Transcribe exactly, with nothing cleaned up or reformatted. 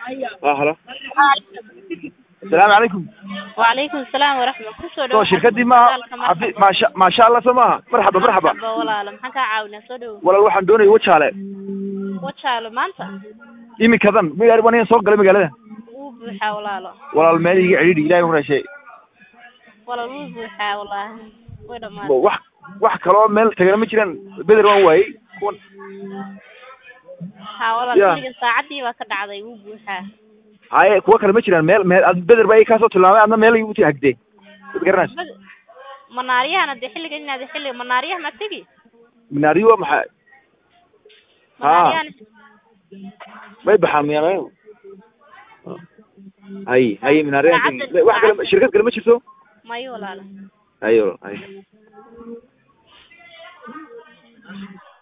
اه هلا السلام عليكم. وعليكم السلام ورحمة الله. تو شركتي ما ما شاء ما شاء الله سماها مرحبا مرحبا. مرحبا ولا لم حكى عاونا صدو. ولا waxaan doonay wajaale. wajaale maanta. imi kadan miyaar waneen soo galay magaalada. Uu buuxa walaalo. walaal meel iga xiriir ilaahay una shay. walaal uu buuxa walaal. way dhamaan. wax wax kale oo meel tagay ma jiraan bedel waan waayay. kuwan. ha walaal kaliya saacadii waa ka dhacday uu buuxa. haye kuwa kale ma jiraan meel meel bedel bay ka soo tilmaamay adna meel igu taagday. garanays. manaariyahana de xilliga inaad xilliga manaariyaha ma tagi. manaariyo maxay manaariyahana may baxamiyaan hay hay manaariyaha wax kale shirkad kale ma jirto mayo walaal ayo ay